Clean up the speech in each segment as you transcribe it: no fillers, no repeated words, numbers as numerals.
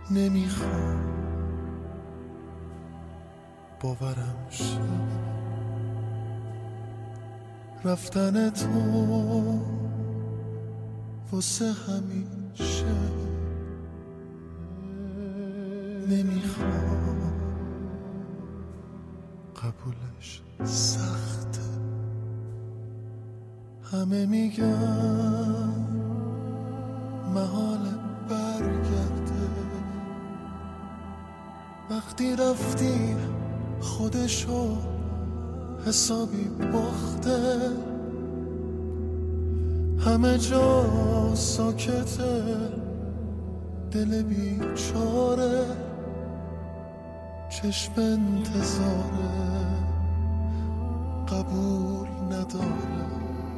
نمیخوام باورم شه رفتن تو واسه همیشه نمیخوام قبولش سخته همه میگن محال برگرده وقتی رفتی خودشو حسابی باخته همه جا ساکته دل بیچاره چشم انتظاره قبول نداره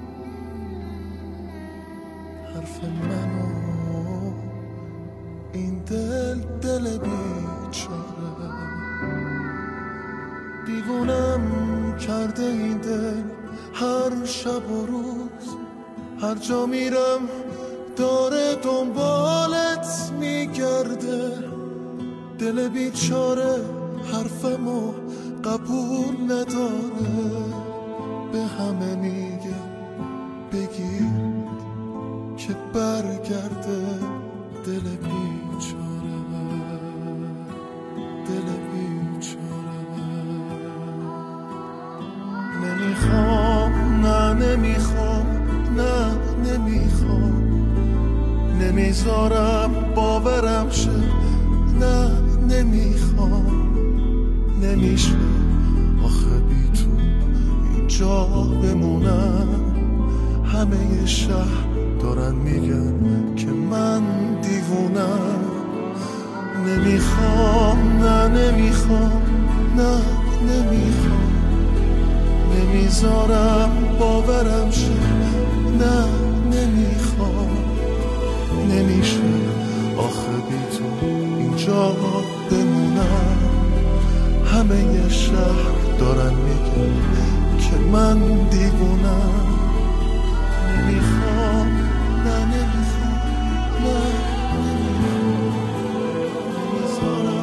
حرف منو این دل بیچاره دیوونم کرده این دل هر شب و روز هر جا میرم داره دنبالت میگرده دل بیچاره حرفمو قبول نداره به همه میگه بگیر که برگرده دل بیچاره دل بیچاره نمیخوام نه نمیخوام نه نمیخوام نمیذارم باورم شه نه نمیخوام نمیشه آخه بی تو اینجا بمونم همه شهر دارن میگن که من دیوونم نمیخوام نه نمیخوام نه نمیخوام نمیذارم باورم شه نه نمیخوام نمیشه آخه بی تو اینجا بمونم همه شهر دارن میگن که من دیوونم نمیخوام نه نمیخوام نه نمیخوام نمیذارم